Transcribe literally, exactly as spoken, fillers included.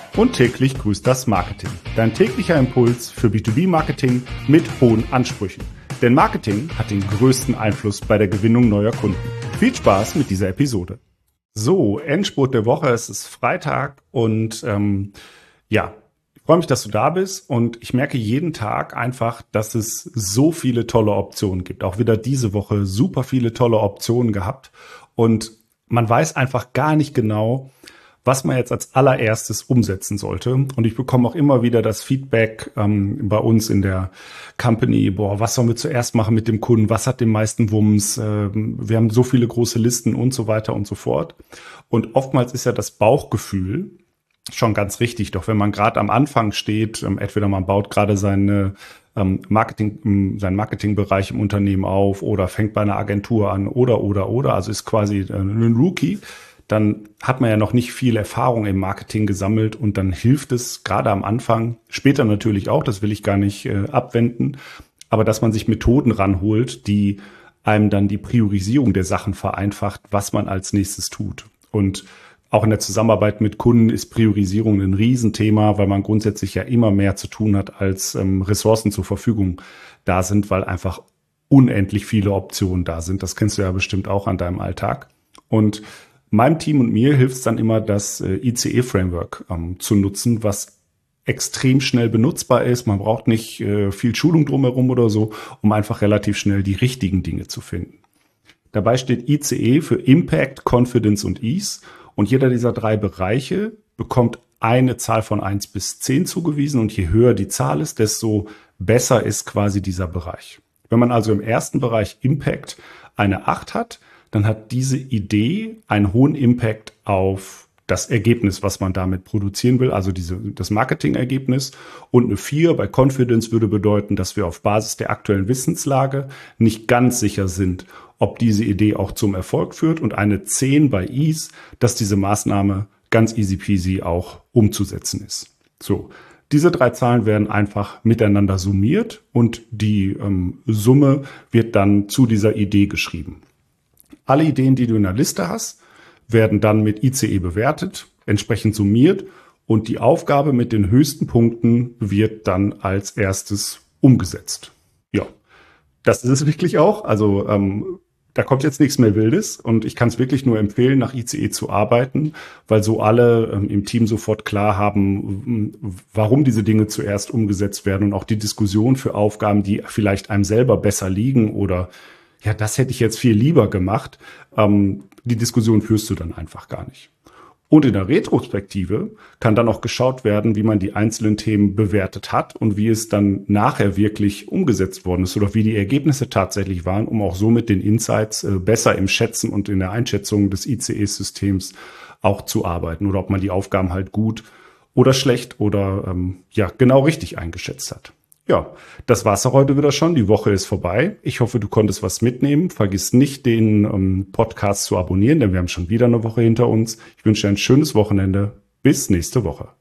Und täglich grüßt das Marketing. Dein täglicher Impuls für B zwei B-Marketing mit hohen Ansprüchen. Denn Marketing hat den größten Einfluss bei der Gewinnung neuer Kunden. Viel Spaß mit dieser Episode. So, Endspurt der Woche, es ist Freitag und ähm, ja, ich freue mich, dass du da bist und ich merke jeden Tag einfach, dass es so viele tolle Optionen gibt. Auch wieder diese Woche super viele tolle Optionen gehabt und man weiß einfach gar nicht genau, was man jetzt als allererstes umsetzen sollte. Und ich bekomme auch immer wieder das Feedback ähm, bei uns in der Company, boah, was sollen wir zuerst machen mit dem Kunden? Was hat den meisten Wumms? Äh, wir haben so viele große Listen und so weiter und so fort. Und oftmals ist ja das Bauchgefühl schon ganz richtig. Doch wenn man gerade am Anfang steht, ähm, entweder man baut gerade seine ähm, Marketing, seinen Marketingbereich im Unternehmen auf oder fängt bei einer Agentur an oder, oder, oder, also ist quasi äh, ein Rookie, dann hat man ja noch nicht viel Erfahrung im Marketing gesammelt und dann hilft es gerade am Anfang, später natürlich auch, das will ich gar nicht äh, abwenden, aber dass man sich Methoden ranholt, die einem dann die Priorisierung der Sachen vereinfacht, was man als nächstes tut. Und auch in der Zusammenarbeit mit Kunden ist Priorisierung ein Riesenthema, weil man grundsätzlich ja immer mehr zu tun hat, als ähm, Ressourcen zur Verfügung da sind, weil einfach unendlich viele Optionen da sind. Das kennst du ja bestimmt auch an deinem Alltag. Und meinem Team und mir hilft es dann immer, das äh, I C E-Framework ähm, zu nutzen, was extrem schnell benutzbar ist. Man braucht nicht äh, viel Schulung drumherum oder so, um einfach relativ schnell die richtigen Dinge zu finden. Dabei steht I C E für Impact, Confidence und Ease. Und jeder dieser drei Bereiche bekommt eine Zahl von eins bis zehn zugewiesen. Und je höher die Zahl ist, desto besser ist quasi dieser Bereich. Wenn man also im ersten Bereich Impact eine acht hat, dann hat diese Idee einen hohen Impact auf das Ergebnis, was man damit produzieren will, also diese, das Marketingergebnis. Und eine vier bei Confidence würde bedeuten, dass wir auf Basis der aktuellen Wissenslage nicht ganz sicher sind, ob diese Idee auch zum Erfolg führt. Und eine zehn bei Ease, dass diese Maßnahme ganz easy peasy auch umzusetzen ist. So, diese drei Zahlen werden einfach miteinander summiert und die ähm, Summe wird dann zu dieser Idee geschrieben. Alle Ideen, die du in der Liste hast, werden dann mit I C E bewertet, entsprechend summiert und die Aufgabe mit den höchsten Punkten wird dann als erstes umgesetzt. Ja, das ist es wirklich auch. Also ähm, da kommt jetzt nichts mehr Wildes und ich kann es wirklich nur empfehlen, nach I C E zu arbeiten, weil so alle ähm, im Team sofort klar haben, warum diese Dinge zuerst umgesetzt werden und auch die Diskussion für Aufgaben, die vielleicht einem selber besser liegen oder ja, das hätte ich jetzt viel lieber gemacht. Ähm, die Diskussion führst du dann einfach gar nicht. Und in der Retrospektive kann dann auch geschaut werden, wie man die einzelnen Themen bewertet hat und wie es dann nachher wirklich umgesetzt worden ist oder wie die Ergebnisse tatsächlich waren, um auch so mit den Insights äh, besser im Schätzen und in der Einschätzung des I C E-Systems auch zu arbeiten oder ob man die Aufgaben halt gut oder schlecht oder ähm, ja genau richtig eingeschätzt hat. Ja, das war's auch heute wieder schon. Die Woche ist vorbei. Ich hoffe, du konntest was mitnehmen. Vergiss nicht, den ähm, Podcast zu abonnieren, denn wir haben schon wieder eine Woche hinter uns. Ich wünsche dir ein schönes Wochenende. Bis nächste Woche.